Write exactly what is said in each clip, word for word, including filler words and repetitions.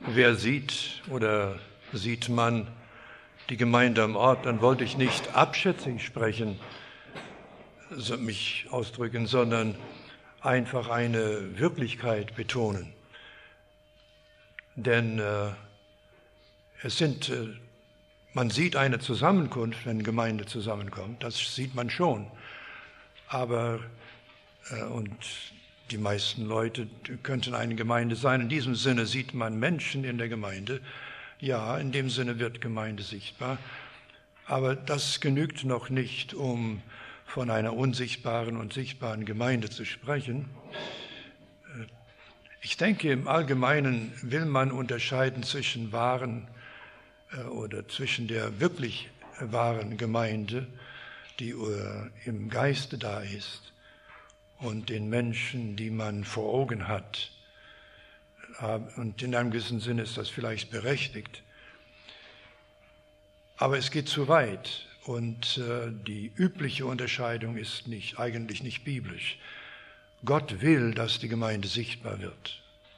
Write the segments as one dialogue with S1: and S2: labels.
S1: wer sieht oder sieht man die Gemeinde am Ort, dann wollte ich nicht abschätzig sprechen, so mich ausdrücken, sondern einfach eine Wirklichkeit betonen. Denn äh, es sind, äh, man sieht eine Zusammenkunft, wenn Gemeinde zusammenkommt, das sieht man schon. Aber, äh, und die meisten Leute könnten eine Gemeinde sein. In diesem Sinne sieht man Menschen in der Gemeinde. Ja, in dem Sinne wird Gemeinde sichtbar. Aber das genügt noch nicht, um von einer unsichtbaren und sichtbaren Gemeinde zu sprechen. Ich denke, im Allgemeinen will man unterscheiden zwischen wahren äh, oder zwischen der wirklich wahren Gemeinde, die äh, im Geiste da ist, und den Menschen, die man vor Augen hat. Und in einem gewissen Sinne ist das vielleicht berechtigt. Aber es geht zu weit und äh, die übliche Unterscheidung ist nicht, eigentlich nicht biblisch. Gott will, dass die Gemeinde sichtbar wird.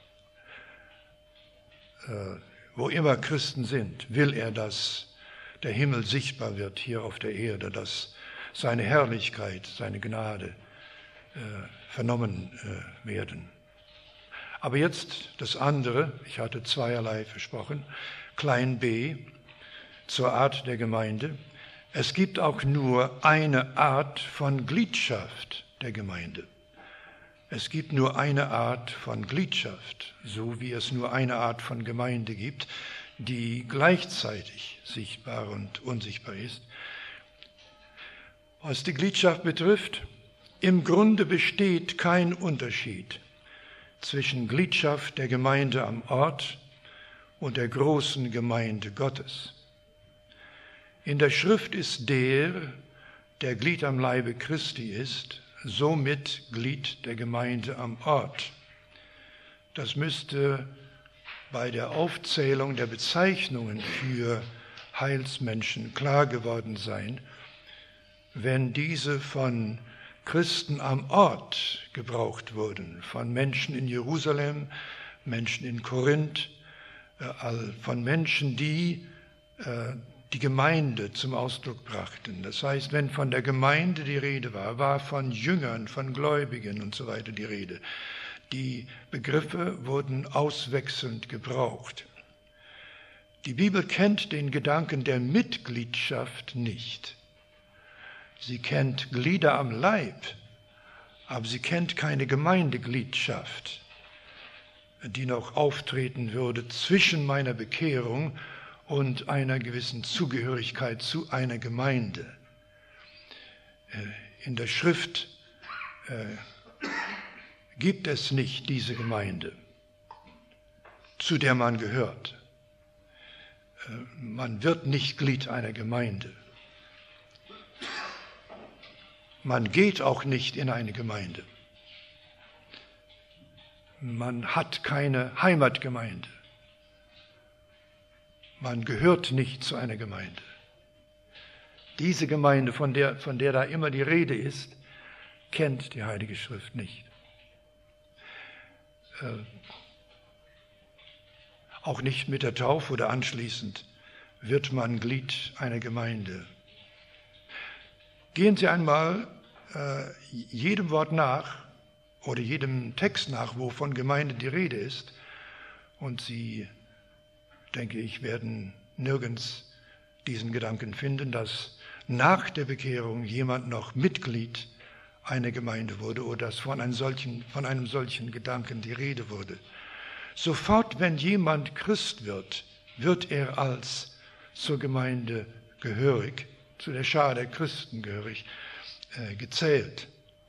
S1: Äh, wo immer Christen sind, will er, dass der Himmel sichtbar wird hier auf der Erde, dass seine Herrlichkeit, seine Gnade äh, vernommen äh, werden. Aber jetzt das andere, ich hatte zweierlei versprochen, klein b, zur Art der Gemeinde. Es gibt auch nur eine Art von Gliedschaft der Gemeinde. Es gibt nur eine Art von Gliedschaft, so wie es nur eine Art von Gemeinde gibt, die gleichzeitig sichtbar und unsichtbar ist. Was die Gliedschaft betrifft, im Grunde besteht kein Unterschied zwischen Gliedschaft der Gemeinde am Ort und der großen Gemeinde Gottes. In der Schrift ist der, der Glied am Leibe Christi ist, somit Glied der Gemeinde am Ort. Das müsste bei der Aufzählung der Bezeichnungen für Heilsmenschen klar geworden sein, wenn diese von Christen am Ort gebraucht wurden, von Menschen in Jerusalem, Menschen in Korinth, von Menschen, die die Gemeinde zum Ausdruck brachten. Das heißt, wenn von der Gemeinde die Rede war, war von Jüngern, von Gläubigen und so weiter die Rede. Die Begriffe wurden auswechselnd gebraucht. Die Bibel kennt den Gedanken der Mitgliedschaft nicht. Sie kennt Glieder am Leib, aber sie kennt keine Gemeindegliedschaft, die noch auftreten würde zwischen meiner Bekehrung und einer gewissen Zugehörigkeit zu einer Gemeinde. In der Schrift äh, gibt es nicht diese Gemeinde, zu der man gehört. Äh, man wird nicht Glied einer Gemeinde. Man geht auch nicht in eine Gemeinde. Man hat keine Heimatgemeinde. Man gehört nicht zu einer Gemeinde. Diese Gemeinde, von der, von der da immer die Rede ist, kennt die Heilige Schrift nicht. Äh, auch nicht mit der Taufe oder anschließend wird man Glied einer Gemeinde. Gehen Sie einmal äh, jedem Wort nach oder jedem Text nach, wo von Gemeinde die Rede ist, und Sie, denke ich, werden nirgends diesen Gedanken finden, dass nach der Bekehrung jemand noch Mitglied einer Gemeinde wurde oder dass von einem solchen, von einem solchen Gedanken die Rede wurde. Sofort, wenn jemand Christ wird, wird er als zur Gemeinde gehörig, zu der Schar der Christen gehörig, äh, gezählt.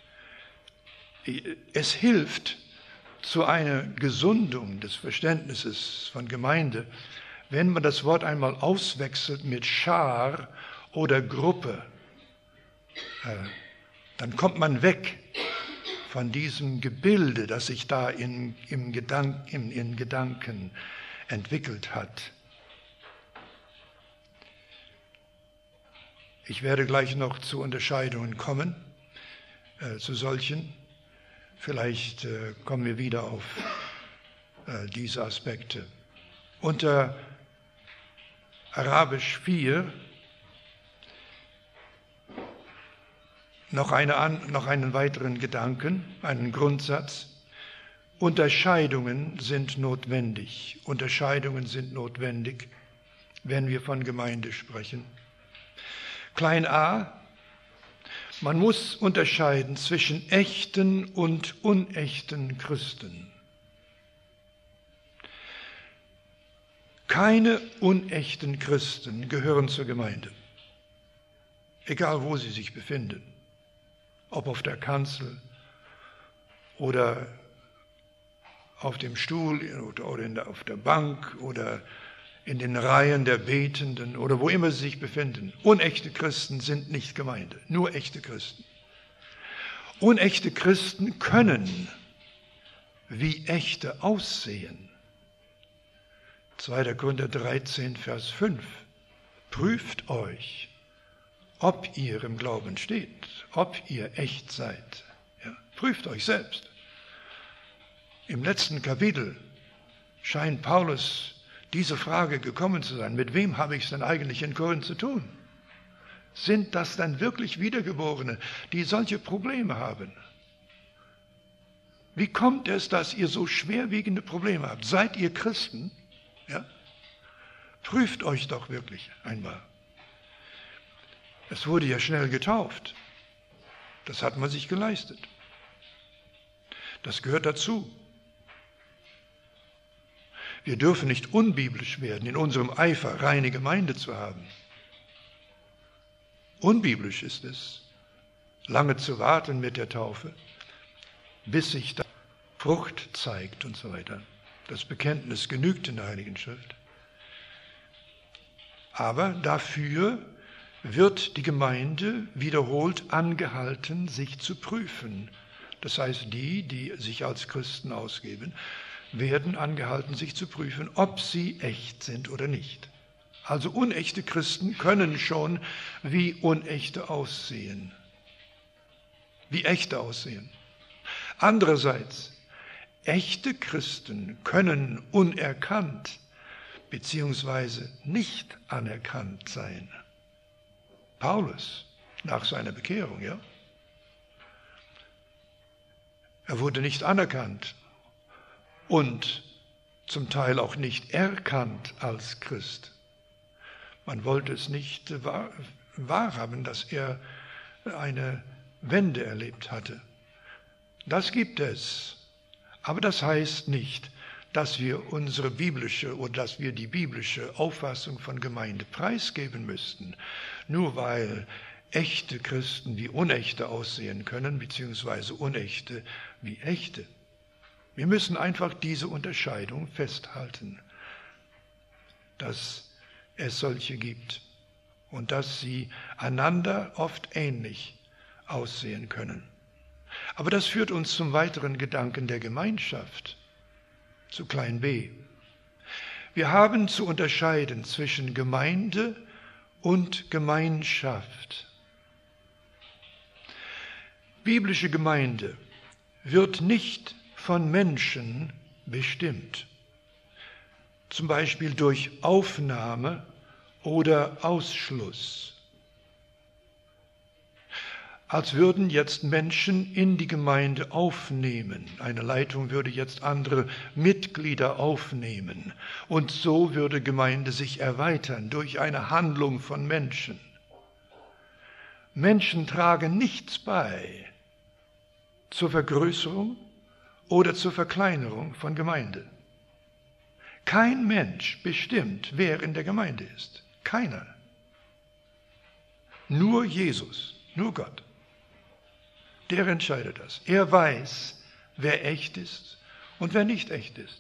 S1: Es hilft zu einer Gesundung des Verständnisses von Gemeinde, wenn man das Wort einmal auswechselt mit Schar oder Gruppe. Äh, dann kommt man weg von diesem Gebilde, das sich da in, im Gedank, in, in Gedanken entwickelt hat. Ich werde gleich noch zu Unterscheidungen kommen, äh, zu solchen. Vielleicht äh, kommen wir wieder auf äh, diese Aspekte. unter Arabisch vier noch, eine, noch einen weiteren Gedanken, einen Grundsatz. Unterscheidungen sind notwendig. Unterscheidungen sind notwendig, wenn wir von Gemeinde sprechen. Klein a, man muss unterscheiden zwischen echten und unechten Christen. Keine unechten Christen gehören zur Gemeinde, egal wo sie sich befinden, ob auf der Kanzel oder auf dem Stuhl oder in der, auf der Bank oder in den Reihen der Betenden oder wo immer sie sich befinden. Unechte Christen sind nicht Gemeinde, nur echte Christen. Unechte Christen können wie echte aussehen. zweiter Korinther dreizehn, Vers fünf. Prüft euch, ob ihr im Glauben steht, ob ihr echt seid. Ja, prüft euch selbst. Im letzten Kapitel scheint Paulus diese Frage gekommen zu sein. Mit wem habe ich es denn eigentlich in Korinth zu tun? Sind das dann wirklich Wiedergeborene, die solche Probleme haben? Wie kommt es, dass ihr so schwerwiegende Probleme habt? Seid ihr Christen? Ja? Prüft euch doch wirklich einmal. Es wurde ja schnell getauft. Das hat man sich geleistet. Das gehört dazu. Wir dürfen nicht unbiblisch werden, in unserem Eifer reine Gemeinde zu haben. Unbiblisch ist es, lange zu warten mit der Taufe, bis sich da Frucht zeigt und so weiter. Das Bekenntnis genügt in der Heiligen Schrift. Aber dafür wird die Gemeinde wiederholt angehalten, sich zu prüfen. Das heißt, die, die sich als Christen ausgeben, werden angehalten, sich zu prüfen, ob sie echt sind oder nicht. Also unechte Christen können schon wie unechte aussehen, wie echte aussehen. Andererseits, echte Christen können unerkannt beziehungsweise nicht anerkannt sein. Paulus, nach seiner Bekehrung, ja. Er wurde nicht anerkannt und zum Teil auch nicht erkannt als Christ. Man wollte es nicht wahr, wahrhaben, dass er eine Wende erlebt hatte. Das gibt es. Aber das heißt nicht, dass wir unsere biblische oder dass wir die biblische Auffassung von Gemeinde preisgeben müssten, nur weil echte Christen wie unechte aussehen können, beziehungsweise unechte wie echte. Wir müssen einfach diese Unterscheidung festhalten, dass es solche gibt und dass sie einander oft ähnlich aussehen können. Aber das führt uns zum weiteren Gedanken der Gemeinschaft, zu klein b. Wir haben zu unterscheiden zwischen Gemeinde und Gemeinschaft. Biblische Gemeinde wird nicht von Menschen bestimmt, zum Beispiel durch Aufnahme oder Ausschluss. Als würden jetzt Menschen in die Gemeinde aufnehmen. Eine Leitung würde jetzt andere Mitglieder aufnehmen. Und so würde Gemeinde sich erweitern durch eine Handlung von Menschen. Menschen tragen nichts bei zur Vergrößerung oder zur Verkleinerung von Gemeinde. Kein Mensch bestimmt, wer in der Gemeinde ist. Keiner. Nur Jesus, nur Gott. Der entscheidet das. Er weiß, wer echt ist und wer nicht echt ist.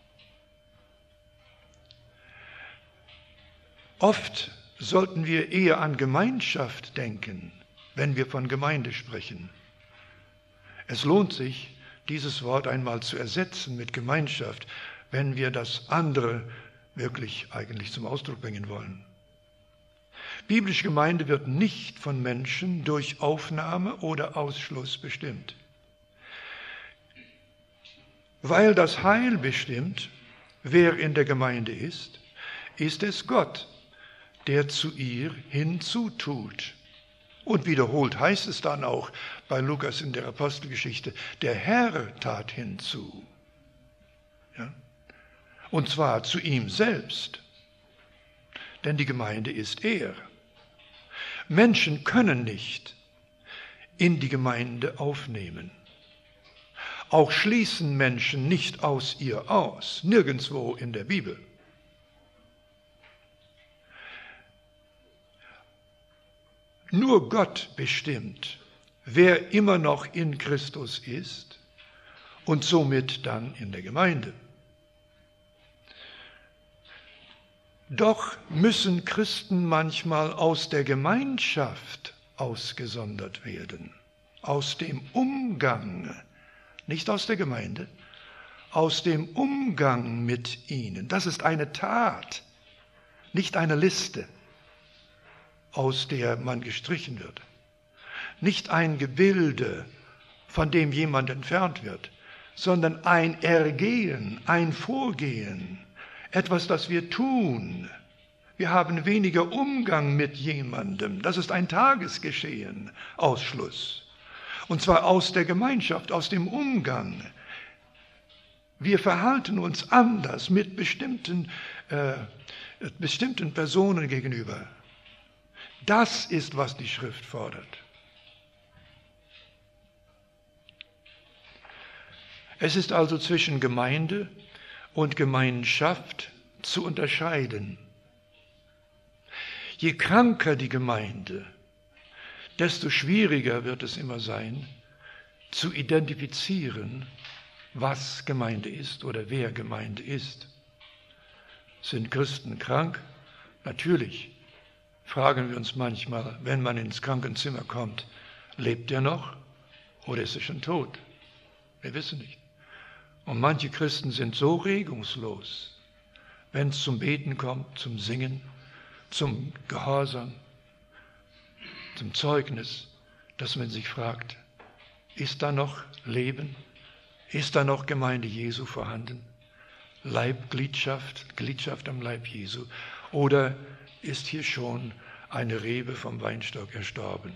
S1: Oft sollten wir eher an Gemeinschaft denken, wenn wir von Gemeinde sprechen. Es lohnt sich, dieses Wort einmal zu ersetzen mit Gemeinschaft, wenn wir das andere wirklich eigentlich zum Ausdruck bringen wollen. Biblische Gemeinde wird nicht von Menschen durch Aufnahme oder Ausschluss bestimmt. Weil das Heil bestimmt, wer in der Gemeinde ist, ist es Gott, der zu ihr hinzutut. Und wiederholt heißt es dann auch bei Lukas in der Apostelgeschichte, der Herr tat hinzu. Ja? Und zwar zu ihm selbst, denn die Gemeinde ist er. Menschen können nicht in die Gemeinde aufnehmen. Auch schließen Menschen nicht aus ihr aus, nirgendwo in der Bibel. Nur Gott bestimmt, wer immer noch in Christus ist und somit dann in der Gemeinde. Doch müssen Christen manchmal aus der Gemeinschaft ausgesondert werden, aus dem Umgang, nicht aus der Gemeinde, aus dem Umgang mit ihnen. Das ist eine Tat, nicht eine Liste, aus der man gestrichen wird. Nicht ein Gebilde, von dem jemand entfernt wird, sondern ein Ergehen, ein Vorgehen, etwas, das wir tun. Wir haben weniger Umgang mit jemandem. Das ist ein Tagesgeschehen, Ausschluss. Und zwar aus der Gemeinschaft, aus dem Umgang. Wir verhalten uns anders mit bestimmten, äh, bestimmten Personen gegenüber. Das ist, was die Schrift fordert. Es ist also zwischen Gemeinde und Gemeinschaft zu unterscheiden. Je kranker die Gemeinde, desto schwieriger wird es immer sein, zu identifizieren, was Gemeinde ist oder wer Gemeinde ist. Sind Christen krank? Natürlich. Fragen wir uns manchmal, wenn man ins Krankenzimmer kommt, lebt er noch oder ist er schon tot? Wir wissen nicht. Und manche Christen sind so regungslos, wenn es zum Beten kommt, zum Singen, zum Gehorsam, zum Zeugnis, dass man sich fragt, ist da noch Leben? Ist da noch Gemeinde Jesu vorhanden? Leib, Gliedschaft, Gliedschaft am Leib Jesu? Oder ist hier schon eine Rebe vom Weinstock erstorben?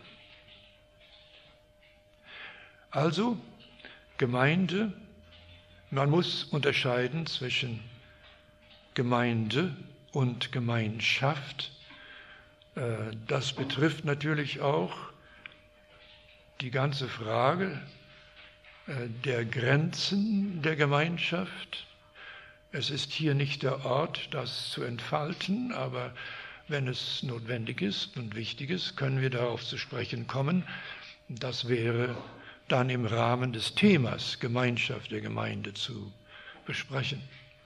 S1: Also, Gemeinde, man muss unterscheiden zwischen Gemeinde und Gemeinschaft. Das betrifft natürlich auch die ganze Frage der Grenzen der Gemeinschaft. Es ist hier nicht der Ort, das zu entfalten, aber wenn es notwendig ist und wichtig ist, können wir darauf zu sprechen kommen. Das wäre dann im Rahmen des Themas Gemeinschaft der Gemeinde zu besprechen.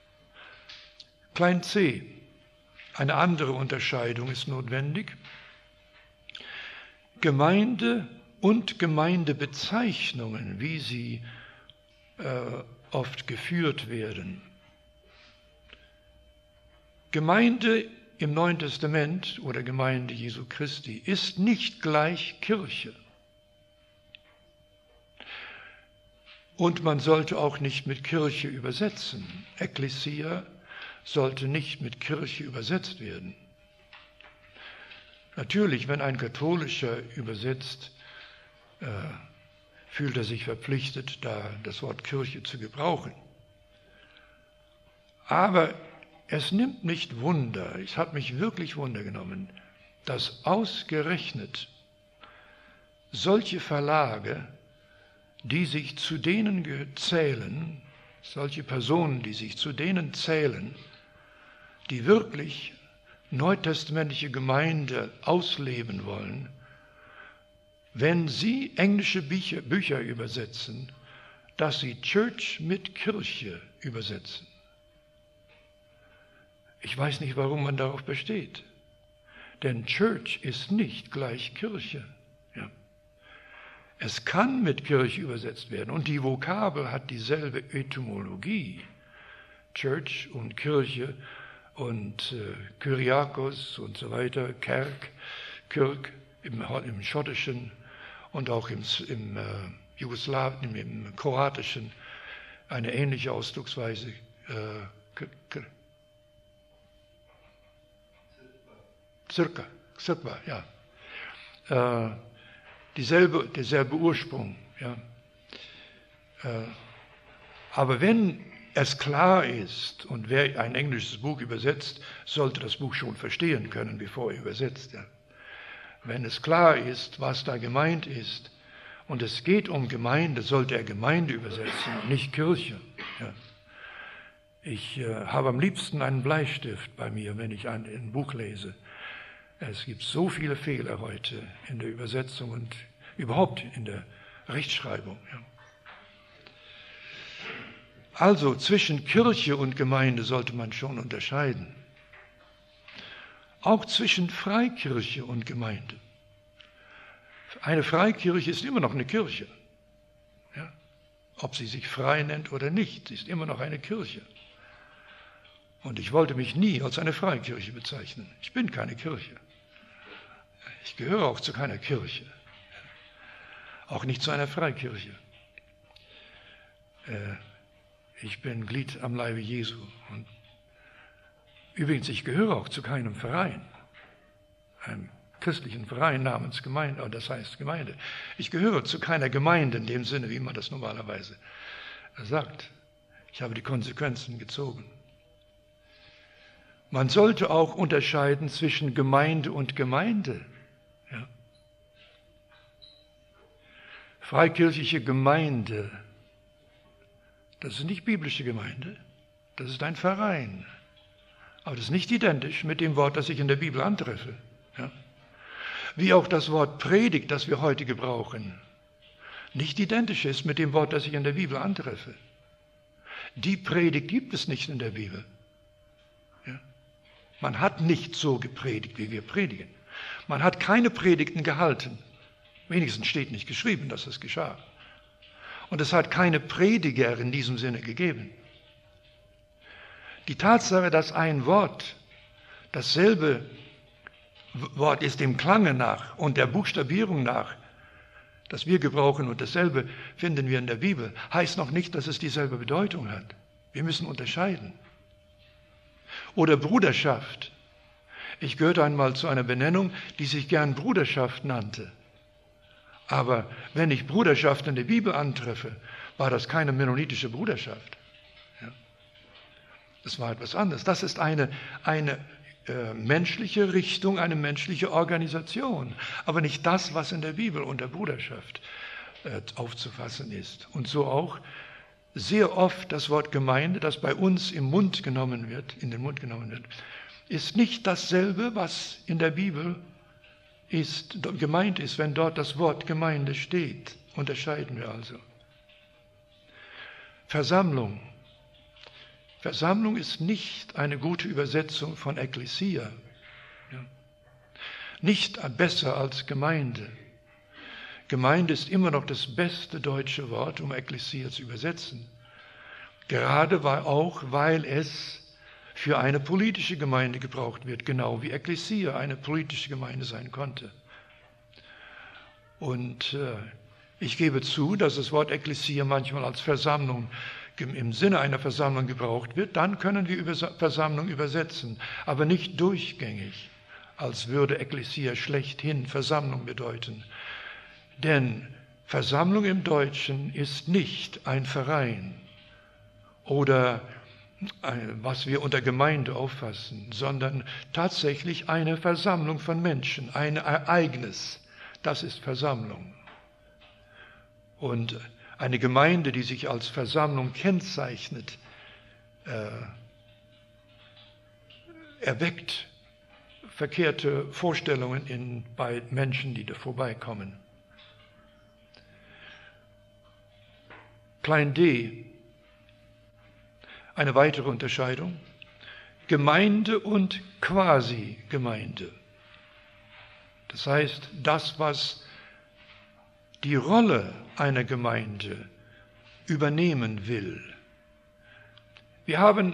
S1: Klein c. Eine andere Unterscheidung ist notwendig. Gemeinde und Gemeindebezeichnungen, wie sie äh, oft geführt werden. Gemeinde im Neuen Testament oder Gemeinde Jesu Christi ist nicht gleich Kirche. Und man sollte auch nicht mit Kirche übersetzen. Ekklesia sollte nicht mit Kirche übersetzt werden. Natürlich, wenn ein Katholischer übersetzt, äh, fühlt er sich verpflichtet, da das Wort Kirche zu gebrauchen. Aber es nimmt nicht Wunder, es hat mich wirklich Wunder genommen, dass ausgerechnet solche Verlage, die sich zu denen zählen, solche Personen, die sich zu denen zählen, die wirklich neutestamentliche Gemeinde ausleben wollen, wenn sie englische Bücher, Bücher übersetzen, dass sie Church mit Kirche übersetzen. Ich weiß nicht, warum man darauf besteht. Denn Church ist nicht gleich Kirche. Ja. Es kann mit Kirche übersetzt werden und die Vokabel hat dieselbe Etymologie. Church und Kirche und äh, Kyriakos und so weiter, Kerk, Kirk im, im Schottischen und auch im, im äh, Jugoslawien, im Kroatischen eine ähnliche Ausdrucksweise, äh, Circa, circa, ja. Äh, dieselbe, derselbe Ursprung, ja. Äh, aber wenn es klar ist, und wer ein englisches Buch übersetzt, sollte das Buch schon verstehen können, bevor er übersetzt. Ja. Wenn es klar ist, was da gemeint ist, und es geht um Gemeinde, sollte er Gemeinde übersetzen, nicht Kirche. Ja. Ich äh, habe am liebsten einen Bleistift bei mir, wenn ich ein, ein Buch lese. Es gibt so viele Fehler heute in der Übersetzung und überhaupt in der Rechtschreibung. Ja. Also zwischen Kirche und Gemeinde sollte man schon unterscheiden. Auch zwischen Freikirche und Gemeinde. Eine Freikirche ist immer noch eine Kirche. Ja? Ob sie sich frei nennt oder nicht, sie ist immer noch eine Kirche. Und ich wollte mich nie als eine Freikirche bezeichnen. Ich bin keine Kirche. Ich gehöre auch zu keiner Kirche. Auch nicht zu einer Freikirche. Äh, Ich bin Glied am Leibe Jesu. Und übrigens, ich gehöre auch zu keinem Verein, einem christlichen Verein namens Gemeinde, das heißt Gemeinde. Ich gehöre zu keiner Gemeinde in dem Sinne, wie man das normalerweise sagt. Ich habe die Konsequenzen gezogen. Man sollte auch unterscheiden zwischen Gemeinde und Gemeinde. Ja. Freikirchliche Gemeinde, das ist nicht biblische Gemeinde, das ist ein Verein. Aber das ist nicht identisch mit dem Wort, das ich in der Bibel antreffe. Ja? Wie auch das Wort Predigt, das wir heute gebrauchen, nicht identisch ist mit dem Wort, das ich in der Bibel antreffe. Die Predigt gibt es nicht in der Bibel. Ja? Man hat nicht so gepredigt, wie wir predigen. Man hat keine Predigten gehalten. Wenigstens steht nicht geschrieben, dass es geschah. Und es hat keine Prediger in diesem Sinne gegeben. Die Tatsache, dass ein Wort dasselbe Wort ist dem Klange nach und der Buchstabierung nach, das wir gebrauchen und dasselbe finden wir in der Bibel, heißt noch nicht, dass es dieselbe Bedeutung hat. Wir müssen unterscheiden. Oder Bruderschaft. Ich gehörte einmal zu einer Benennung, die sich gern Bruderschaft nannte. Aber wenn ich Bruderschaft in der Bibel antreffe, war das keine mennonitische Bruderschaft. Ja. Das war etwas anderes. Das ist eine, eine äh, menschliche Richtung, eine menschliche Organisation, aber nicht das, was in der Bibel unter Bruderschaft äh, aufzufassen ist. Und so auch sehr oft das Wort Gemeinde, das bei uns im Mund genommen wird, in den Mund genommen wird, ist nicht dasselbe, was in der Bibel ist, gemeint ist, wenn dort das Wort Gemeinde steht. Unterscheiden wir also. Versammlung. Versammlung ist nicht eine gute Übersetzung von Ekklesia. Ja. Nicht besser als Gemeinde. Gemeinde ist immer noch das beste deutsche Wort, um Ekklesia zu übersetzen. Gerade weil auch, weil es für eine politische Gemeinde gebraucht wird, genau wie Ekklesia eine politische Gemeinde sein konnte. Und äh, ich gebe zu, dass das Wort Ekklesia manchmal als Versammlung im Sinne einer Versammlung gebraucht wird, dann können wir über Versammlung übersetzen, aber nicht durchgängig, als würde Ekklesia schlechthin Versammlung bedeuten. Denn Versammlung im Deutschen ist nicht ein Verein oder was wir unter Gemeinde auffassen, sondern tatsächlich eine Versammlung von Menschen, ein Ereignis. Das ist Versammlung. Und eine Gemeinde, die sich als Versammlung kennzeichnet, äh, erweckt verkehrte Vorstellungen in, bei Menschen, die da vorbeikommen. Klein d. Eine weitere Unterscheidung, Gemeinde und Quasi-Gemeinde. Das heißt, das, was die Rolle einer Gemeinde übernehmen will. Wir haben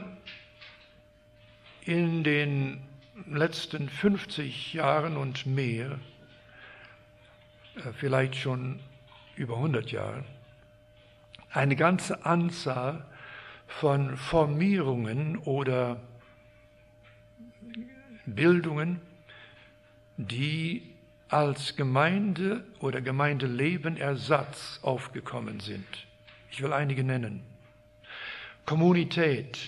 S1: in den letzten fünfzig Jahren und mehr, vielleicht schon über hundert Jahre, eine ganze Anzahl von Formierungen oder Bildungen, die als Gemeinde oder Gemeindeleben Ersatz aufgekommen sind. Ich will einige nennen. Kommunität.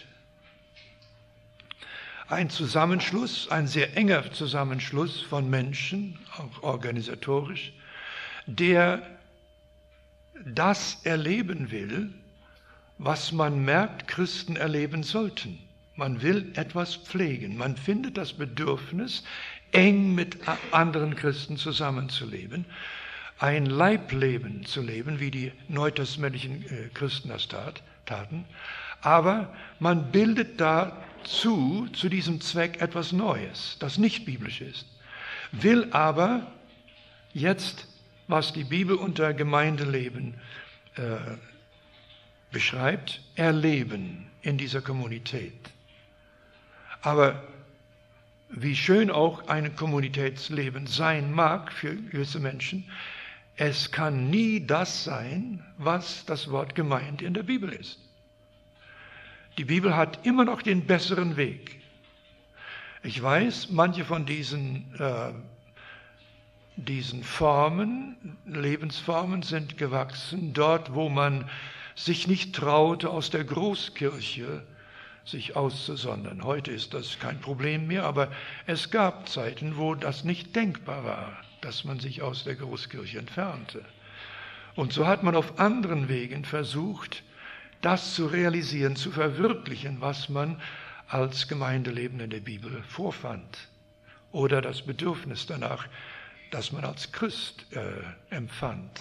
S1: Ein Zusammenschluss, ein sehr enger Zusammenschluss von Menschen, auch organisatorisch, der das erleben will, was man merkt, Christen erleben sollten. Man will etwas pflegen. Man findet das Bedürfnis, eng mit anderen Christen zusammenzuleben, ein Leibleben zu leben, wie die neutestamentlichen Christen das tat, taten. Aber man bildet dazu, zu diesem Zweck etwas Neues, das nicht biblisch ist, will aber jetzt, was die Bibel unter Gemeindeleben äh, beschreibt, erleben in dieser Kommunität. Aber wie schön auch ein Kommunitätsleben sein mag für gewisse Menschen, es kann nie das sein, was das Wort Gemeinde in der Bibel ist. Die Bibel hat immer noch den besseren Weg. Ich weiß, manche von diesen, äh, diesen Formen, Lebensformen sind gewachsen, dort, wo man sich nicht traute, aus der Großkirche sich auszusondern. Heute ist das kein Problem mehr, aber es gab Zeiten, wo das nicht denkbar war, dass man sich aus der Großkirche entfernte. Und so hat man auf anderen Wegen versucht, das zu realisieren, zu verwirklichen, was man als Gemeindeleben in der Bibel vorfand. Oder das Bedürfnis danach, das man als Christ äh, empfand.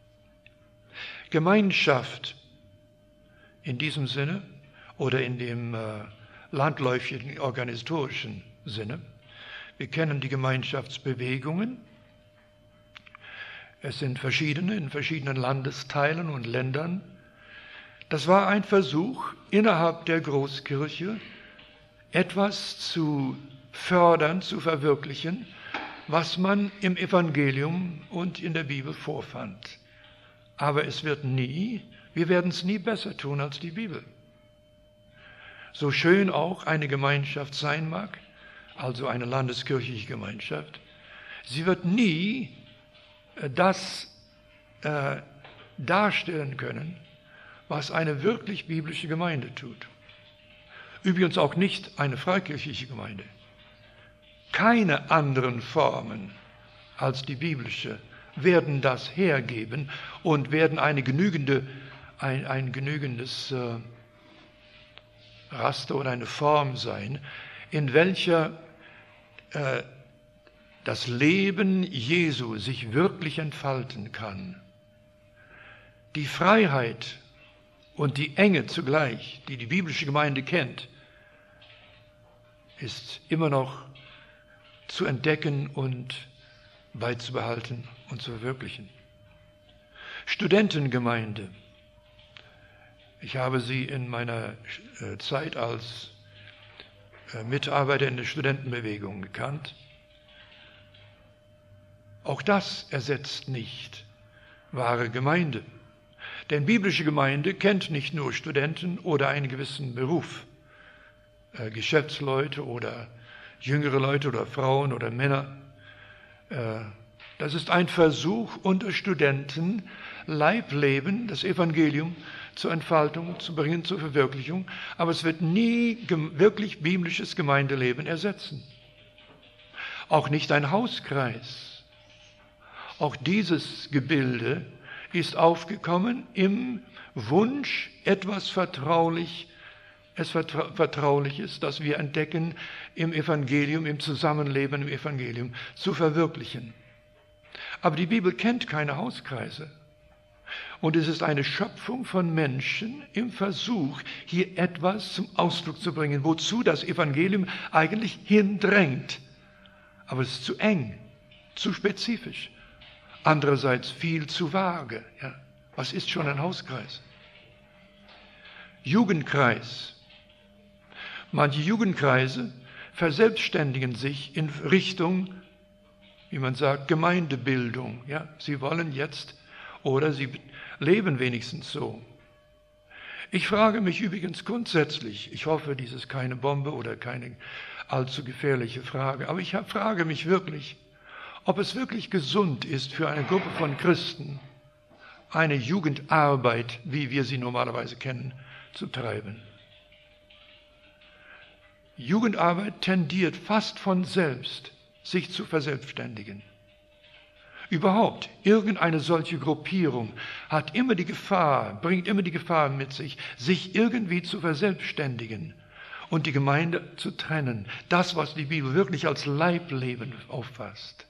S1: Gemeinschaft in diesem Sinne oder in dem äh, landläufigen organisatorischen Sinne. Wir kennen die Gemeinschaftsbewegungen. Es sind verschiedene in verschiedenen Landesteilen und Ländern. Das war ein Versuch, innerhalb der Großkirche etwas zu fördern, zu verwirklichen, was man im Evangelium und in der Bibel vorfand. Aber es wird nie, wir werden es nie besser tun als die Bibel. So schön auch eine Gemeinschaft sein mag, also eine landeskirchliche Gemeinschaft, sie wird nie das äh, darstellen können, was eine wirklich biblische Gemeinde tut. Übrigens auch nicht eine freikirchliche Gemeinde. Keine anderen Formen als die biblische werden das hergeben und werden eine genügende, ein, ein genügendes äh, Raster oder eine Form sein, in welcher äh, das Leben Jesu sich wirklich entfalten kann. Die Freiheit und die Enge zugleich, die die biblische Gemeinde kennt, ist immer noch zu entdecken und beizubehalten und zu verwirklichen. Studentengemeinde. Ich habe sie in meiner Zeit als Mitarbeiter in der Studentenbewegung gekannt. Auch das ersetzt nicht wahre Gemeinde. Denn biblische Gemeinde kennt nicht nur Studenten oder einen gewissen Beruf, äh, Geschäftsleute oder jüngere Leute oder Frauen oder Männer. Äh, das ist ein Versuch, unter Studenten Leibleben, das Evangelium zur Entfaltung zu bringen, zur Verwirklichung. Aber es wird nie gem- wirklich biblisches Gemeindeleben ersetzen. Auch nicht ein Hauskreis. Auch dieses Gebilde ist aufgekommen im Wunsch, etwas vertraulich, es vertra- Vertrauliches, das wir entdecken im Evangelium, im Zusammenleben im Evangelium, zu verwirklichen. Aber die Bibel kennt keine Hauskreise. Und es ist eine Schöpfung von Menschen im Versuch, hier etwas zum Ausdruck zu bringen, wozu das Evangelium eigentlich hindrängt. Aber es ist zu eng, zu spezifisch. Andererseits viel zu vage. Ja. Was ist schon ein Hauskreis? Jugendkreis. Manche Jugendkreise verselbstständigen sich in Richtung, wie man sagt, Gemeindebildung. Ja. Sie wollen jetzt, oder sie leben wenigstens so. Ich frage mich übrigens grundsätzlich, ich hoffe, dies ist keine Bombe oder keine allzu gefährliche Frage, aber ich frage mich wirklich, ob es wirklich gesund ist für eine Gruppe von Christen, eine Jugendarbeit, wie wir sie normalerweise kennen, zu treiben. Jugendarbeit tendiert fast von selbst, sich zu verselbstständigen. Überhaupt, irgendeine solche Gruppierung hat immer die Gefahr, bringt immer die Gefahr mit sich, sich irgendwie zu verselbstständigen und die Gemeinde zu trennen. Das, was die Bibel wirklich als Leibleben auffasst.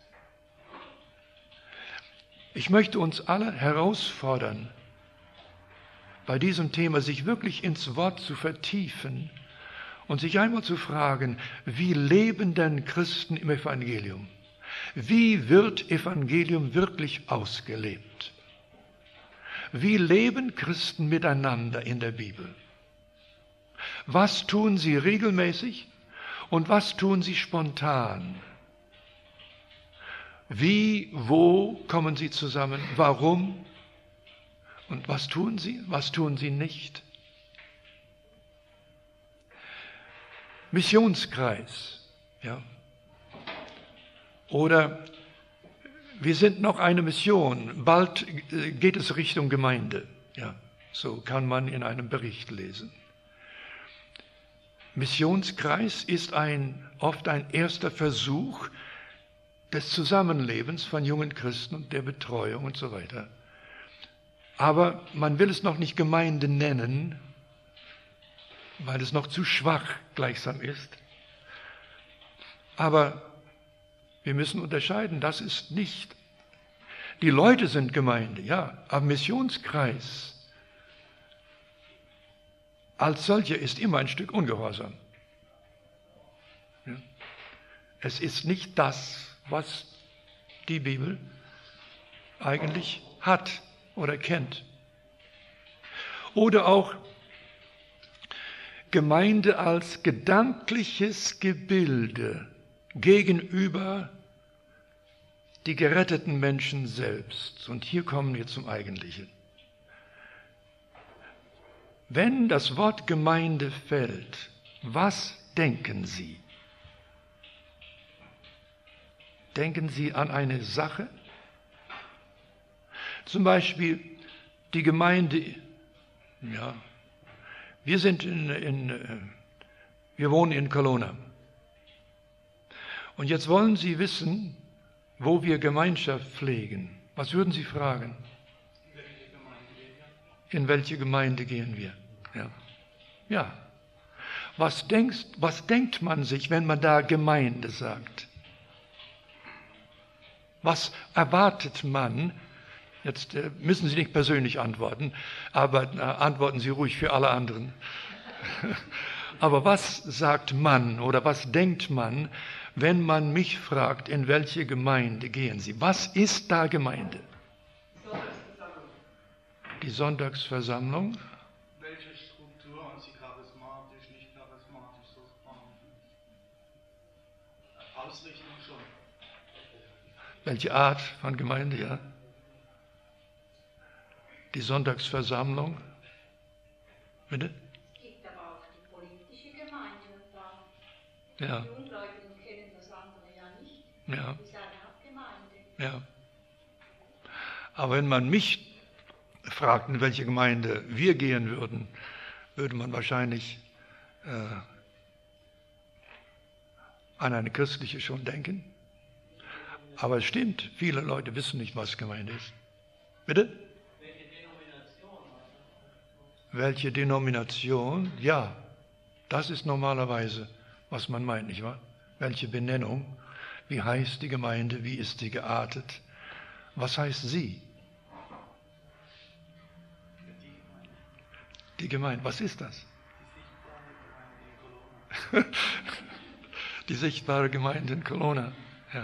S1: Ich möchte uns alle herausfordern, bei diesem Thema sich wirklich ins Wort zu vertiefen und sich einmal zu fragen, wie leben denn Christen im Evangelium? Wie wird Evangelium wirklich ausgelebt? Wie leben Christen miteinander in der Bibel? Was tun sie regelmäßig und was tun sie spontan? Wie, wo kommen sie zusammen? Warum? Und was tun sie? Was tun sie nicht? Missionskreis, ja. Oder wir sind noch eine Mission, bald geht es Richtung Gemeinde. Ja, so kann man in einem Bericht lesen. Missionskreis ist ein, oft ein erster Versuch des Zusammenlebens von jungen Christen und der Betreuung und so weiter. Aber man will es noch nicht Gemeinde nennen, weil es noch zu schwach gleichsam ist. Aber wir müssen unterscheiden, das ist nicht. Die Leute sind Gemeinde, ja, aber Missionskreis als solcher ist immer ein Stück Ungehorsam. Ja. Es ist nicht das, was die Bibel eigentlich hat oder kennt. Oder auch Gemeinde als gedankliches Gebilde gegenüber die geretteten Menschen selbst. Und hier kommen wir zum Eigentlichen. Wenn das Wort Gemeinde fällt, was denken Sie? Denken Sie an eine Sache? Zum Beispiel die Gemeinde, ja, wir sind in, in wir wohnen in Kelowna. Und jetzt wollen Sie wissen, wo wir Gemeinschaft pflegen. Was würden Sie fragen? In welche Gemeinde gehen wir? Ja. Ja. Was denkst, was denkt man sich, wenn man da Gemeinde sagt? Was erwartet man? Jetzt äh, müssen Sie nicht persönlich antworten, aber äh, antworten Sie ruhig für alle anderen. Aber was sagt man oder was denkt man, wenn man mich fragt, in welche Gemeinde gehen Sie? Was ist da Gemeinde? Die Sonntagsversammlung.
S2: Welche Struktur haben Sie charismatisch, nicht charismatisch, so Ausrichtung schon?
S1: Welche Art von Gemeinde, ja? Die Sonntagsversammlung. Bitte?
S3: Es gibt aber auch die politische Gemeinde. Da
S1: Ja.
S3: die Jungleute kennen das andere ja nicht.
S1: Ja.
S3: Die sagen auch Gemeinde.
S1: Ja. Aber wenn man mich fragt, in welche Gemeinde wir gehen würden, würde man wahrscheinlich äh, an eine christliche schon denken. Aber es stimmt, viele Leute wissen nicht, was Gemeinde ist. Bitte?
S2: Welche Denomination?
S1: Welche Denomination? Ja, das ist normalerweise, was man meint, nicht wahr? Welche Benennung? Wie heißt die Gemeinde? Wie ist sie geartet? Was heißt sie? Die Gemeinde, was ist das? Die sichtbare Gemeinde in Kelowna. Ja.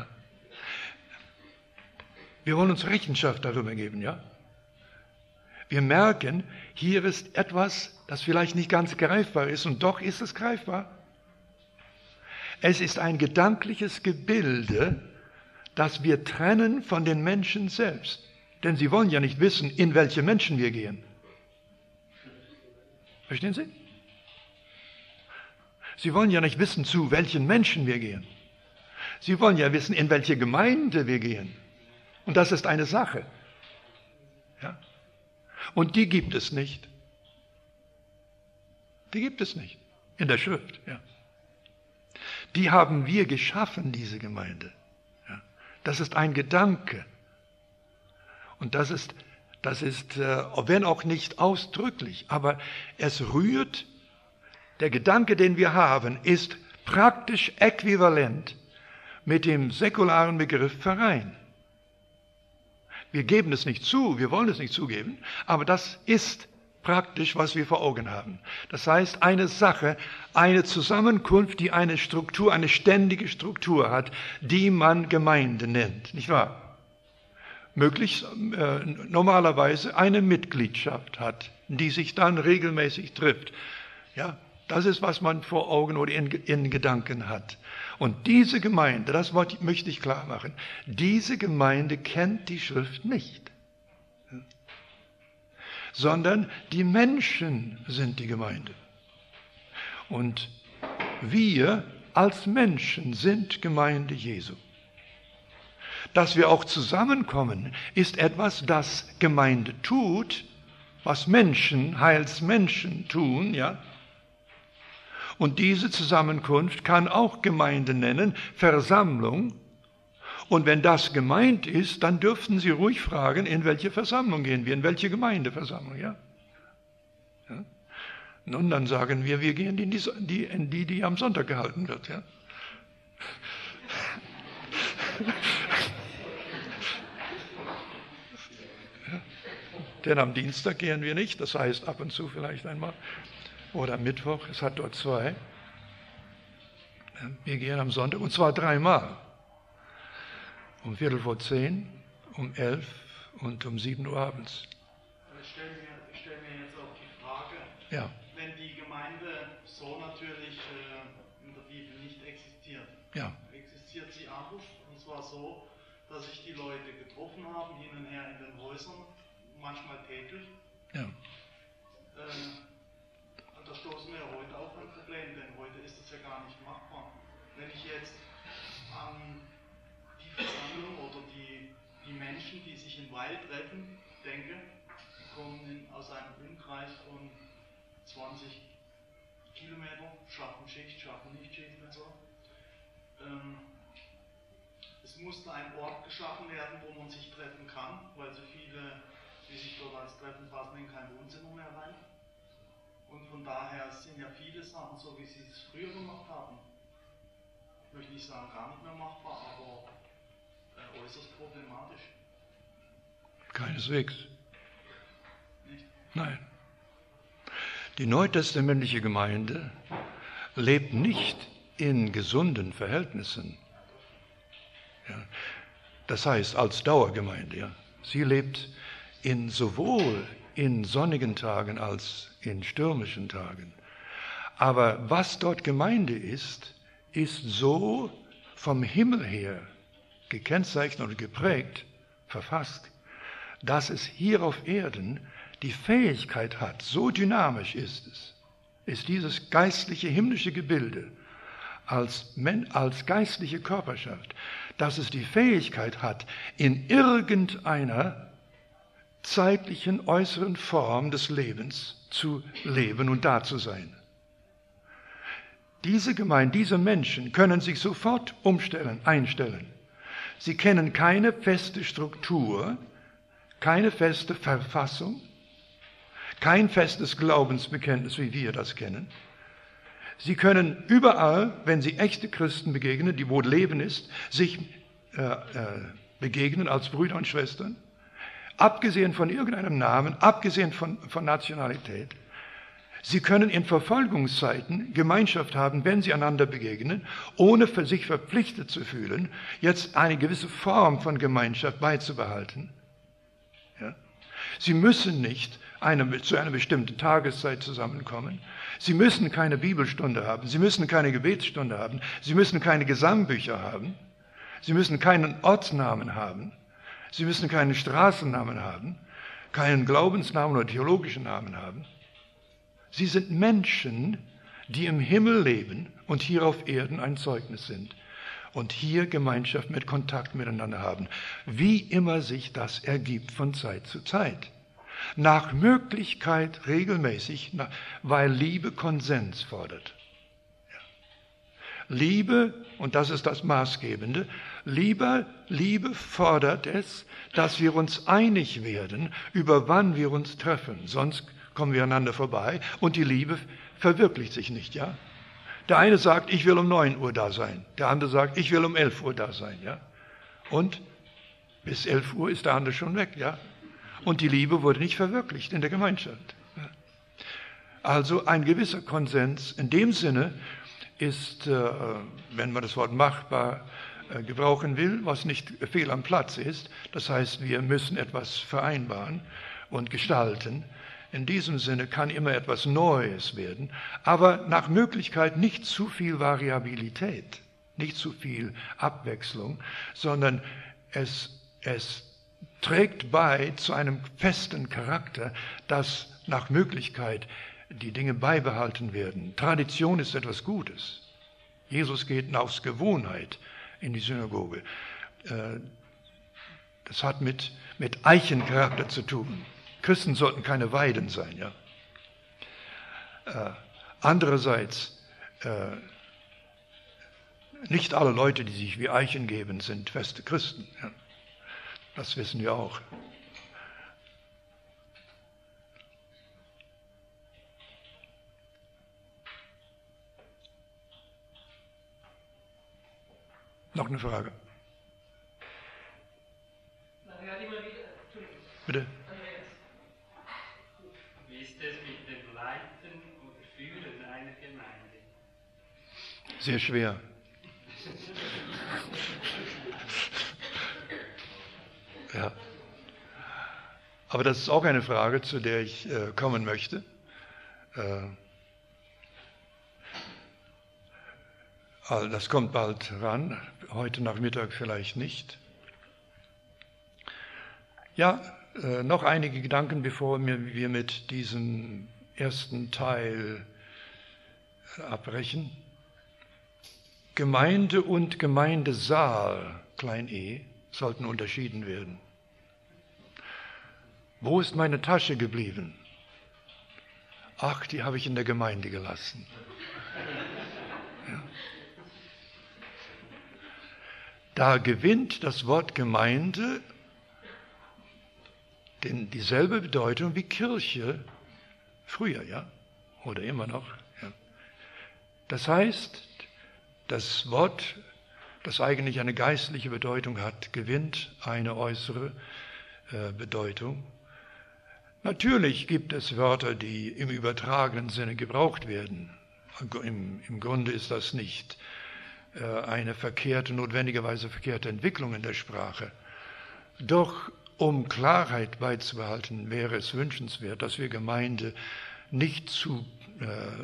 S1: Wir wollen uns Rechenschaft darüber geben, ja? Wir merken, hier ist etwas, das vielleicht nicht ganz greifbar ist, und doch ist es greifbar. Es ist ein gedankliches Gebilde, das wir trennen von den Menschen selbst. Denn sie wollen ja nicht wissen, in welche Menschen wir gehen. Verstehen Sie? Sie wollen ja nicht wissen, zu welchen Menschen wir gehen. Sie wollen ja wissen, in welche Gemeinde wir gehen. Und das ist eine Sache. Ja? Und die gibt es nicht. Die gibt es nicht in der Schrift. Ja. Die haben wir geschaffen, diese Gemeinde. Ja. Das ist ein Gedanke. Und das ist, das ist, äh, wenn auch nicht ausdrücklich, aber es rührt, der Gedanke, den wir haben, ist praktisch äquivalent mit dem säkularen Begriff Verein. Wir geben es nicht zu, wir wollen es nicht zugeben, aber das ist praktisch, was wir vor Augen haben. Das heißt, eine Sache, eine Zusammenkunft, die eine Struktur, eine ständige Struktur hat, die man Gemeinde nennt, nicht wahr? Möglichst äh, normalerweise eine Mitgliedschaft hat, die sich dann regelmäßig trifft. Ja, das ist, was man vor Augen oder in, in Gedanken hat. Und diese Gemeinde, das möchte ich klar machen, diese Gemeinde kennt die Schrift nicht. Sondern die Menschen sind die Gemeinde. Und wir als Menschen sind Gemeinde Jesu. Dass wir auch zusammenkommen, ist etwas, das Gemeinde tut, was Menschen, Heilsmenschen tun, ja. Und diese Zusammenkunft kann auch Gemeinde nennen, Versammlung. Und wenn das gemeint ist, dann dürften Sie ruhig fragen, in welche Versammlung gehen wir, in welche Gemeindeversammlung, ja? Ja? Nun, dann sagen wir, wir gehen in die, die, in die, die am Sonntag gehalten wird, ja? Ja? Denn am Dienstag gehen wir nicht, das heißt ab und zu vielleicht einmal, oder am Mittwoch, es hat dort zwei. Wir gehen am Sonntag, und zwar dreimal. Um Viertel vor zehn, um elf und um sieben Uhr abends.
S2: Ich stelle mir, ich stelle mir jetzt auch die Frage,
S1: ja.
S2: Wenn die Gemeinde so natürlich äh, in der Bibel nicht existiert,
S1: ja.
S2: existiert sie anders, und zwar so, dass sich die Leute getroffen haben, hin und her in den Häusern, manchmal täglich.
S1: Ja.
S2: Äh, und da stoßen wir ja heute auf ein Problem, denn heute ist das ja gar nicht machbar. Wenn ich jetzt an die Versammlung oder die, die Menschen, die sich in Weil treffen, denke, die kommen in, aus einem Umkreis von zwanzig Kilometer, schaffen Schicht, schaffen nicht Schicht und so. Ähm, es musste ein Ort geschaffen werden, wo man sich treffen kann, weil so viele, die sich dort als Treffen fassen, in kein Wohnzimmer mehr rein. Und von daher sind ja viele Sachen, so wie sie es früher gemacht haben, ich möchte nicht sagen gar nicht mehr machbar, aber äh, äußerst problematisch.
S1: Keineswegs.
S2: Nicht?
S1: Nein. Die neutestamentliche Gemeinde lebt nicht in gesunden Verhältnissen. Ja. Das heißt, als Dauergemeinde. Ja. Sie lebt in sowohl in sonnigen Tagen als in stürmischen Tagen. Aber was dort Gemeinde ist, ist so vom Himmel her gekennzeichnet und geprägt, verfasst, dass es hier auf Erden die Fähigkeit hat, so dynamisch ist es, ist dieses geistliche himmlische Gebilde als, als geistliche Körperschaft, dass es die Fähigkeit hat, in irgendeiner zeitlichen äußeren Form des Lebens zu leben und da zu sein. Diese Gemeinde, diese Menschen können sich sofort umstellen, einstellen. Sie kennen keine feste Struktur, keine feste Verfassung, kein festes Glaubensbekenntnis, wie wir das kennen. Sie können überall, wenn sie echte Christen begegnen, die wo Leben ist, sich äh, äh, begegnen als Brüder und Schwestern, abgesehen von irgendeinem Namen, abgesehen von, von Nationalität. Sie können in Verfolgungszeiten Gemeinschaft haben, wenn sie einander begegnen, ohne für sich verpflichtet zu fühlen, jetzt eine gewisse Form von Gemeinschaft beizubehalten. Ja? Sie müssen nicht eine, zu einer bestimmten Tageszeit zusammenkommen. Sie müssen keine Bibelstunde haben. Sie müssen keine Gebetsstunde haben. Sie müssen keine Gesangbücher haben. Sie müssen keinen Ortsnamen haben. Sie müssen keinen Straßennamen haben, keinen Glaubensnamen oder theologischen Namen haben. Sie sind Menschen, die im Himmel leben und hier auf Erden ein Zeugnis sind und hier Gemeinschaft mit Kontakt miteinander haben, wie immer sich das ergibt von Zeit zu Zeit. Nach Möglichkeit regelmäßig, weil Liebe Konsens fordert. Liebe, und das ist das Maßgebende, Liebe, Liebe fordert es, dass wir uns einig werden, über wann wir uns treffen. Sonst kommen wir einander vorbei und die Liebe verwirklicht sich nicht, ja? Der eine sagt, ich will um neun Uhr da sein. Der andere sagt, ich will um elf Uhr da sein, ja? Und bis elf Uhr ist der andere schon weg, ja? Und die Liebe wurde nicht verwirklicht in der Gemeinschaft. Ja? Also ein gewisser Konsens in dem Sinne ist, äh, wenn man das Wort machbar äh, gebrauchen will, was nicht fehl am Platz ist. Das heißt, wir müssen etwas vereinbaren und gestalten. In diesem Sinne kann immer etwas Neues werden, aber nach Möglichkeit nicht zu viel Variabilität, nicht zu viel Abwechslung, sondern es, es trägt bei zu einem festen Charakter, dass nach Möglichkeit die Dinge beibehalten werden. Tradition ist etwas Gutes. Jesus geht aus Gewohnheit in die Synagoge. Das hat mit, mit Eichencharakter zu tun. Christen sollten keine Weiden sein. Ja? Andererseits, nicht alle Leute, die sich wie Eichen geben, sind feste Christen. Ja? Das wissen wir auch. Noch eine Frage? Bitte?
S4: Wie ist es mit dem Leiten oder Führen einer Gemeinde?
S1: Sehr schwer. Ja. Aber das ist auch eine Frage, zu der ich äh, kommen möchte. Äh, also das kommt bald ran, heute Nachmittag vielleicht nicht. Ja, äh, noch einige Gedanken, bevor wir mit diesem ersten Teil abbrechen. Gemeinde und Gemeindesaal, klein e, sollten unterschieden werden. Wo ist meine Tasche geblieben? Ach, die habe ich in der Gemeinde gelassen. Ja. Da gewinnt das Wort Gemeinde denn dieselbe Bedeutung wie Kirche früher, ja, oder immer noch. Ja. Das heißt, das Wort, das eigentlich eine geistliche Bedeutung hat, gewinnt eine äußere äh, Bedeutung. Natürlich gibt es Wörter, die im übertragenen Sinne gebraucht werden. Im, im Grunde ist das nicht äh, eine verkehrte, notwendigerweise verkehrte Entwicklung in der Sprache. Doch um Klarheit beizubehalten, wäre es wünschenswert, dass wir Gemeinde nicht zu, äh,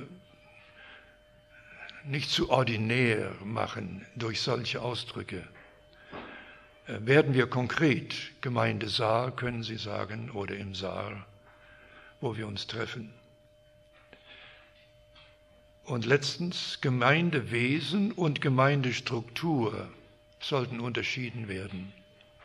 S1: nicht zu ordinär machen durch solche Ausdrücke. Äh, werden wir konkret, Gemeindesaal, können Sie sagen, oder im Saal, wo wir uns treffen. Und letztens, Gemeindewesen und Gemeindestruktur sollten unterschieden werden.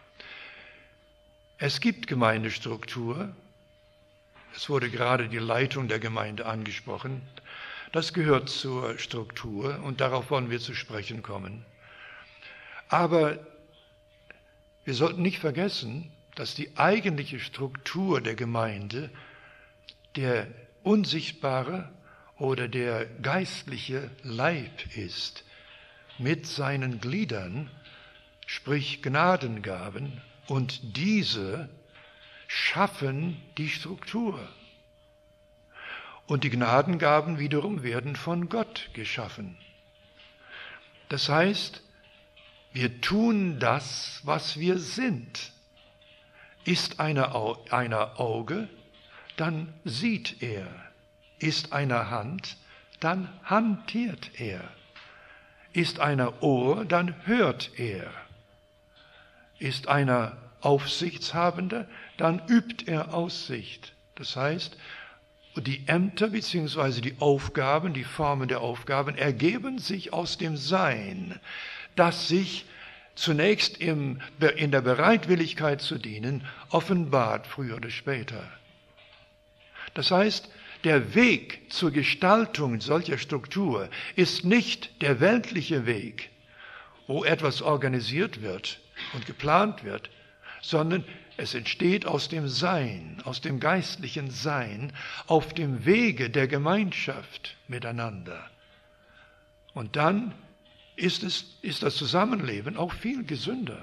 S1: Es gibt Gemeindestruktur. Es wurde gerade die Leitung der Gemeinde angesprochen. Das gehört zur Struktur und darauf wollen wir zu sprechen kommen. Aber wir sollten nicht vergessen, dass die eigentliche Struktur der Gemeinde der unsichtbare oder der geistliche Leib ist, mit seinen Gliedern, sprich Gnadengaben, und diese schaffen die Struktur. Und die Gnadengaben wiederum werden von Gott geschaffen. Das heißt, wir tun das, was wir sind. Ist einer, einer Auge, dann sieht er. Ist einer Hand, dann hantiert er. Ist einer Ohr, dann hört er. Ist einer Aufsichtshabender, dann übt er Aussicht. Das heißt, die Ämter bzw. die Aufgaben, die Formen der Aufgaben ergeben sich aus dem Sein, das sich zunächst im, in der Bereitwilligkeit zu dienen, offenbart, früher oder später. Das heißt, der Weg zur Gestaltung solcher Struktur ist nicht der weltliche Weg, wo etwas organisiert wird und geplant wird, sondern es entsteht aus dem Sein, aus dem geistlichen Sein, auf dem Wege der Gemeinschaft miteinander. Und dann ist, es, ist das Zusammenleben auch viel gesünder.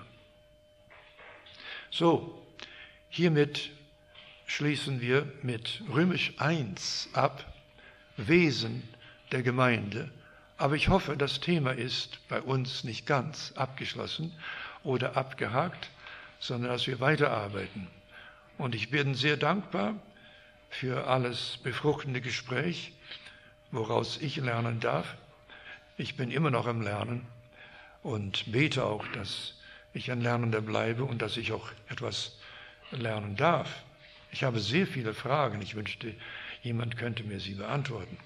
S1: So, hiermit schließen wir mit Römisch eins ab, Wesen der Gemeinde. Aber ich hoffe, das Thema ist bei uns nicht ganz abgeschlossen oder abgehakt, sondern dass wir weiterarbeiten. Und ich bin sehr dankbar für alles befruchtende Gespräch, woraus ich lernen darf. Ich bin immer noch am Lernen und bete auch, dass ich ein Lernender bleibe und dass ich auch etwas lernen darf. Ich habe sehr viele Fragen. Ich wünschte, jemand könnte mir sie beantworten.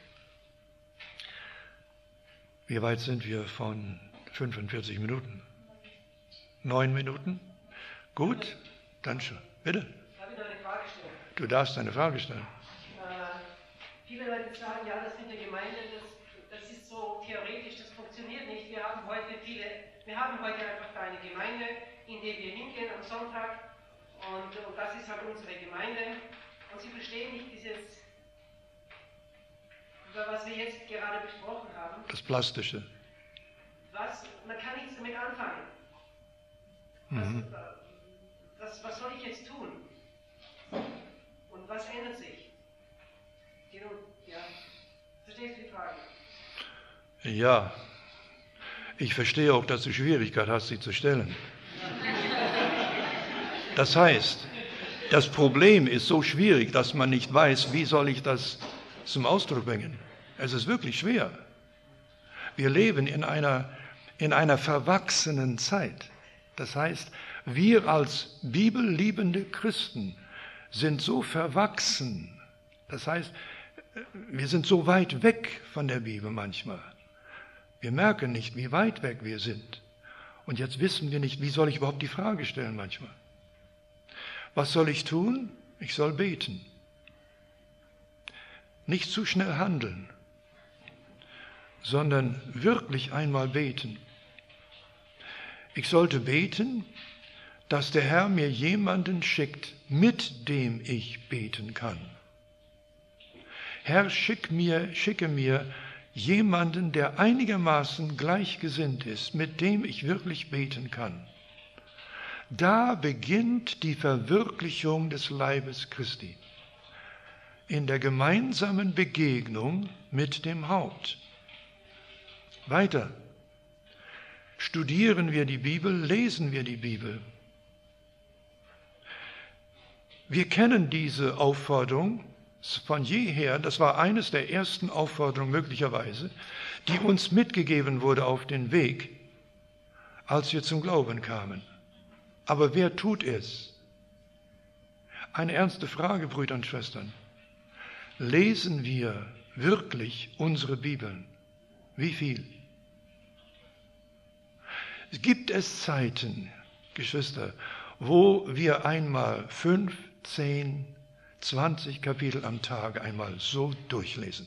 S1: Wie weit sind wir von fünfundvierzig Minuten? Neun Minuten? Gut, dann schon. Bitte.
S5: Darf ich noch eine Frage stellen?
S1: Du darfst eine Frage stellen.
S5: Äh, viele Leute sagen, ja, das mit der Gemeinde, das, das ist so theoretisch, das funktioniert nicht. Wir haben heute viele, wir haben heute einfach da eine Gemeinde, in die wir hingehen am Sonntag. Und, und das ist halt unsere Gemeinde. Und sie verstehen nicht dieses, was wir jetzt gerade besprochen haben.
S1: Das Plastische.
S5: Was, man kann nichts damit anfangen.
S1: Mhm.
S5: Was, was, was soll ich jetzt tun? Und was ändert sich? Genau, ja. Verstehst du die Frage?
S1: Ja. Ich verstehe auch, dass du Schwierigkeit hast, sie zu stellen. Das heißt, das Problem ist so schwierig, dass man nicht weiß, wie soll ich das zum Ausdruck bringen. Es ist wirklich schwer. Wir leben in einer, in einer verwachsenen Zeit. Das heißt, wir als bibelliebende Christen sind so verwachsen. Das heißt, wir sind so weit weg von der Bibel manchmal. Wir merken nicht, wie weit weg wir sind. Und jetzt wissen wir nicht, wie soll ich überhaupt die Frage stellen manchmal. Was soll ich tun? Ich soll beten. Nicht zu schnell handeln, sondern wirklich einmal beten. Ich sollte beten, dass der Herr mir jemanden schickt, mit dem ich beten kann. Herr, schick mir, schicke mir jemanden, der einigermaßen gleichgesinnt ist, mit dem ich wirklich beten kann. Da beginnt die Verwirklichung des Leibes Christi. In der gemeinsamen Begegnung mit dem Haupt. Weiter. Studieren wir die Bibel, lesen wir die Bibel. Wir kennen diese Aufforderung von jeher, das war eines der ersten Aufforderungen möglicherweise, die uns mitgegeben wurde auf den Weg, als wir zum Glauben kamen. Aber wer tut es? Eine ernste Frage, Brüder und Schwestern. Lesen wir wirklich unsere Bibeln? Wie viel? Gibt es Zeiten, Geschwister, wo wir einmal fünf, zehn, zwanzig Kapitel am Tag einmal so durchlesen?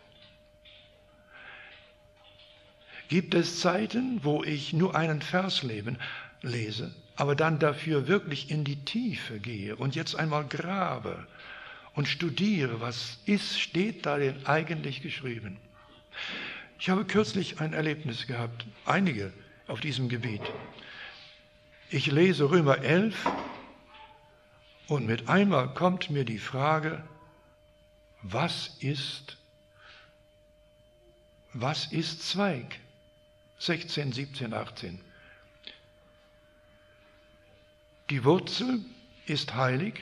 S1: Gibt es Zeiten, wo ich nur einen Vers leben, lese, aber dann dafür wirklich in die Tiefe gehe und jetzt einmal grabe und studiere, was ist, steht da denn eigentlich geschrieben? Ich habe kürzlich ein Erlebnis gehabt, einige auf diesem Gebiet. Ich lese Römer elf und mit einmal kommt mir die Frage, was ist, was ist Zweig? sechzehn, siebzehn, achtzehn. Die Wurzel ist heilig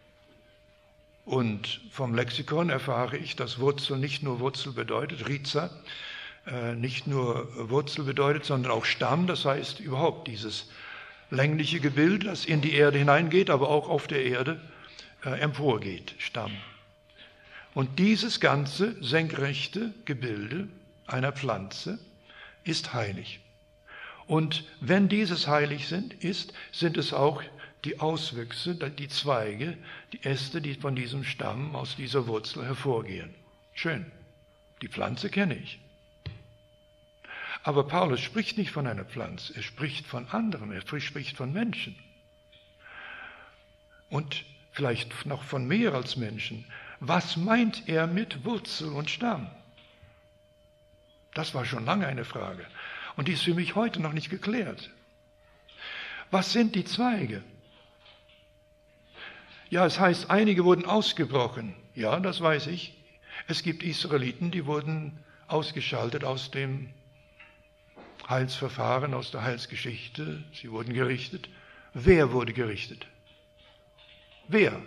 S1: und vom Lexikon erfahre ich, dass Wurzel nicht nur Wurzel bedeutet, Riza, äh, nicht nur Wurzel bedeutet, sondern auch Stamm, das heißt überhaupt dieses längliche Gebilde, das in die Erde hineingeht, aber auch auf der Erde äh, emporgeht, Stamm. Und dieses ganze senkrechte Gebilde einer Pflanze ist heilig. Und wenn dieses heilig sind, ist, sind es auch die Auswüchse, die Zweige, die Äste, die von diesem Stamm, aus dieser Wurzel hervorgehen. Schön. Die Pflanze kenne ich. Aber Paulus spricht nicht von einer Pflanze, er spricht von anderen, er spricht von Menschen. Und vielleicht noch von mehr als Menschen. Was meint er mit Wurzel und Stamm? Das war schon lange eine Frage. Und die ist für mich heute noch nicht geklärt. Was sind die Zweige? Ja, es heißt, einige wurden ausgebrochen. Ja, das weiß ich. Es gibt Israeliten, die wurden ausgeschaltet aus dem Heilsverfahren, aus der Heilsgeschichte. Sie wurden gerichtet. Wer wurde gerichtet? Wer?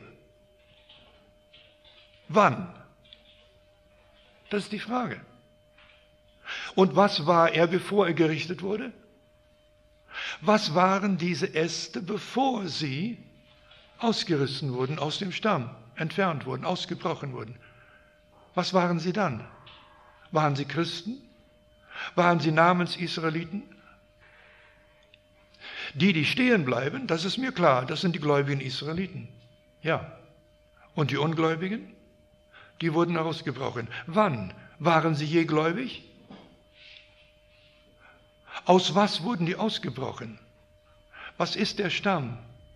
S1: Wann? Das ist die Frage. Und was war er, bevor er gerichtet wurde? Was waren diese Äste, bevor sie ausgerissen wurden aus dem Stamm, entfernt wurden, ausgebrochen wurden? Was waren sie dann? Waren sie Christen? Waren sie Namens-Israeliten? Die, die stehen bleiben, das ist mir klar, das sind die gläubigen Israeliten. Ja. Und die Ungläubigen? Die wurden ausgebrochen. Wann? Waren sie je gläubig? Aus was wurden die ausgebrochen? Was ist der Stamm?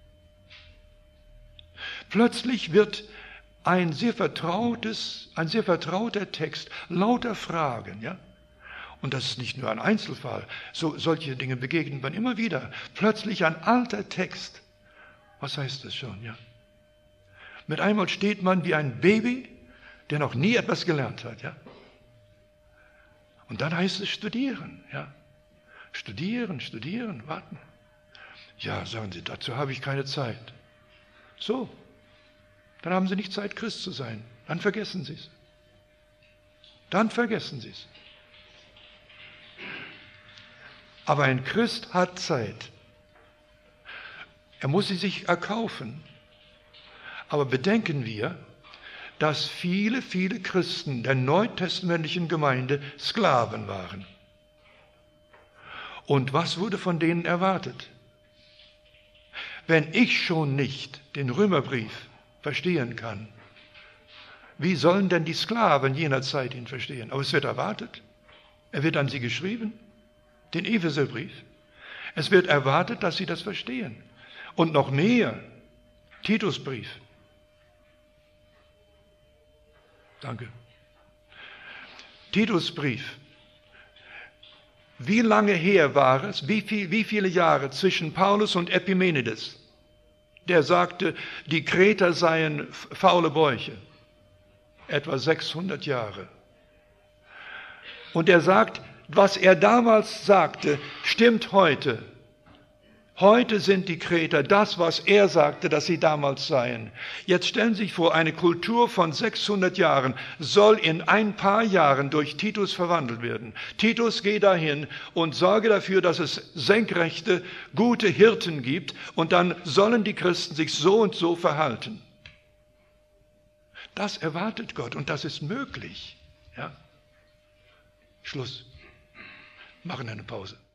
S1: Plötzlich wird ein sehr vertrautes, ein sehr vertrauter Text, lauter Fragen, ja? Und das ist nicht nur ein Einzelfall, so, solche Dinge begegnet man immer wieder. Plötzlich ein alter Text. Was heißt das schon, ja? Mit einmal steht man wie ein Baby, der noch nie etwas gelernt hat, ja? Und dann heißt es studieren, ja? Studieren, studieren, warten. Ja, sagen Sie, dazu habe ich keine Zeit. So, dann haben Sie nicht Zeit, Christ zu sein. Dann vergessen Sie es. Dann vergessen Sie es. Aber ein Christ hat Zeit. Er muss sie sich erkaufen. Aber bedenken wir, dass viele, viele Christen der neutestamentlichen Gemeinde Sklaven waren. Und was wurde von denen erwartet? Wenn ich schon nicht den Römerbrief verstehen kann, wie sollen denn die Sklaven jener Zeit ihn verstehen? Aber es wird erwartet. Er wird an sie geschrieben, den Epheserbrief. Es wird erwartet, dass sie das verstehen. Und noch mehr, Titusbrief. Danke. Titusbrief. Wie lange her war es, wie, viel, wie viele Jahre zwischen Paulus und Epimenides, der sagte, die Kreter seien faule Bäuche? Etwa sechshundert Jahre. Und er sagt, was er damals sagte, stimmt heute. Heute sind die Kreter das, was er sagte, dass sie damals seien. Jetzt stellen Sie sich vor, eine Kultur von sechshundert Jahren soll in ein paar Jahren durch Titus verwandelt werden. Titus, geh dahin und sorge dafür, dass es senkrechte, gute Hirten gibt und dann sollen die Christen sich so und so verhalten. Das erwartet Gott und das ist möglich. Ja? Schluss. Machen eine Pause.